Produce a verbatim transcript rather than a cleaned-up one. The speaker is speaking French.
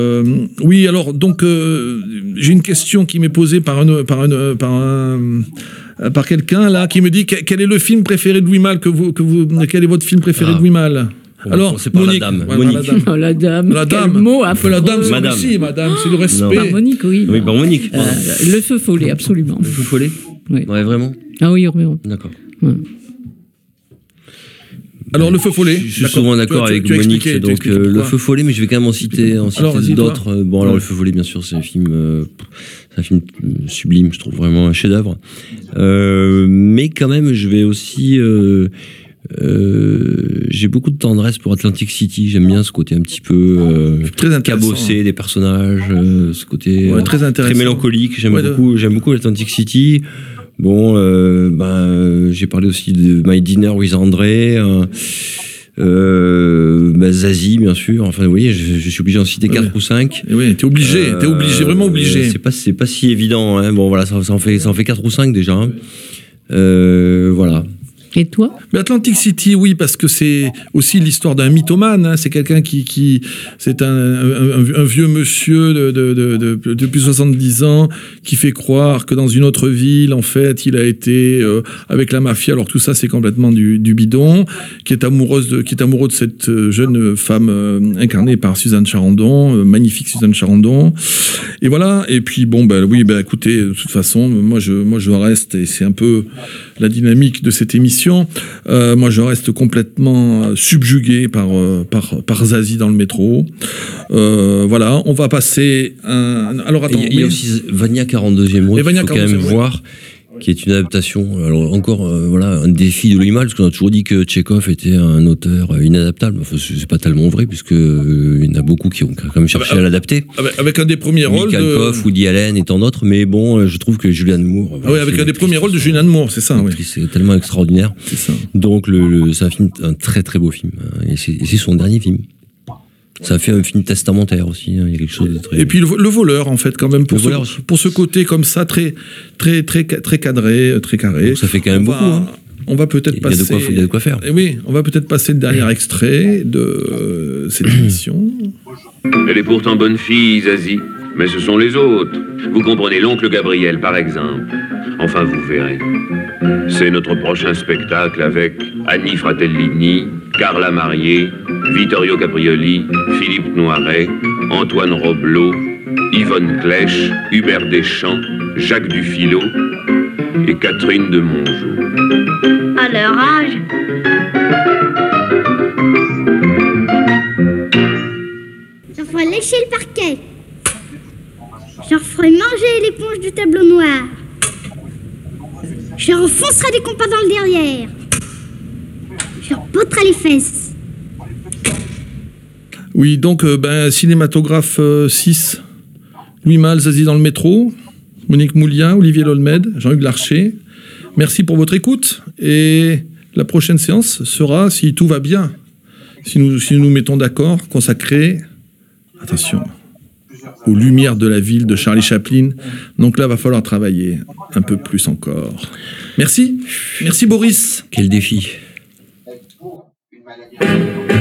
Euh, oui, alors, donc, euh, j'ai une question qui m'est posée par un, par un, par un, par quelqu'un, là, qui me dit quel est le film préféré de Louis Malle que vous, que vous, quel est votre film préféré ah. de Louis Malle? Alors, c'est pas Monique. la dame. Ouais, Monique. La dame. Oh, la dame. La dame. Quel mot affreux. La dame, c'est madame. aussi, madame, c'est le respect. Par Monique, oui. Oui, par Monique. Euh, le feu follet, absolument. Le feu follet. Oui. Ouais, vraiment. Ah oui, vraiment. D'accord. Ouais. Alors, le feu follet. Je suis souvent d'accord avec tu as Monique. expliqué, donc, euh, le feu follet, mais je vais quand même en citer, en citer alors, d'autres. Bon, alors, le feu follet, bien sûr, c'est un film, euh, c'est un film sublime. Je trouve vraiment un chef-d'œuvre. Euh, mais quand même, je vais aussi. Euh, Euh, j'ai beaucoup de tendresse pour Atlantic City. J'aime bien ce côté un petit peu euh, très cabossé des personnages, euh, ce côté ouais, euh, très, très mélancolique. J'aime ouais, beaucoup, j'aime beaucoup Atlantic City. Bon, euh, ben, euh, j'ai parlé aussi de My Dinner with André. Euh, euh, bah, Zazie, bien sûr. Enfin, vous voyez, je, je suis obligé d'en citer quatre ouais. ou cinq. Et oui, t'es obligé, euh, t'es obligé, vraiment obligé. C'est pas, c'est pas si évident. Hein. Bon, voilà, ça, ça en fait, ça en fait quatre ou cinq déjà. Hein. Euh, voilà. Et toi? Mais Atlantic City, oui, parce que c'est aussi l'histoire d'un mythomane. Hein. C'est quelqu'un qui, qui c'est un, un, un vieux monsieur de, de, de, de, de plus de soixante-dix ans qui fait croire que dans une autre ville, en fait, il a été euh, avec la mafia. Alors tout ça, c'est complètement du, du bidon. Qui est amoureuse de, qui est amoureux de cette jeune femme euh, incarnée par Suzanne Charandon, euh, magnifique Suzanne Charandon. Et voilà. Et puis bon, ben oui, ben écoutez, de toute façon, moi je, moi je reste, et c'est un peu la dynamique de cette émission. Euh, moi, je reste complètement subjugué par, euh, par, par Zazie dans le métro. Euh, voilà, on va passer un... Alors, attends, il y a, mais... aussi Vania quarante-deuxième route, il faut quand même voir, qui est une adaptation. Alors, encore, euh, voilà, un défi de Louis Malle, parce qu'on a toujours dit que Tchekhov était un auteur inadaptable. Enfin, c'est pas tellement vrai, puisque euh, il y en a beaucoup qui ont quand même cherché avec, à l'adapter. Avec, avec un des premiers rôles Michael de... Koff, Woody Allen et tant d'autres, mais bon, je trouve que Julianne Moore... Ah oui, avec un des premiers rôles de Julianne Moore, c'est ça, oui. C'est tellement extraordinaire. C'est ça. Donc, le, le, c'est un film, un très très beau film. Et c'est, et c'est son dernier film. Ça a fait un film testamentaire aussi. Hein. Il y a quelque chose de très. Et puis le, le voleur, en fait, quand même, pour, ce, pour ce côté comme ça, très, très, très, très cadré, très carré. Donc ça fait quand même on beaucoup. Va, hein. On va peut-être passer. Il y a de quoi, il y a de quoi faire. Et oui, on va peut-être passer le dernier extrait de euh, cette émission. Elle est pourtant bonne fille, Zazie. Mais ce sont les autres. Vous comprenez, l'oncle Gabriel, par exemple. Enfin, vous verrez. C'est notre prochain spectacle avec Annie Fratellini, Carla Marié, Vittorio Caprioli, Philippe Noiret, Antoine Roblot, Yvonne Clèche, Hubert Deschamps, Jacques Dufilot et Catherine de Mongeau. À leur âge. Je ferai lécher le parquet. Je leur ferai manger l'éponge du tableau noir. Je leur enfoncerai des compas dans le derrière. Je leur botterai les fesses. Oui, donc, euh, ben, cinématographe euh, six. Louis Malle, Zazie dans le métro. Monique Mouliat, Olivier Lolmed, Jean-Hugues Larcher. Merci pour votre écoute. Et la prochaine séance sera, si tout va bien, si nous si nous, nous mettons d'accord, consacrée, attention, aux lumières de la ville de Charlie Chaplin. Donc là, va falloir travailler un peu plus encore. Merci. Merci Boris. Quel défi. Une maladie.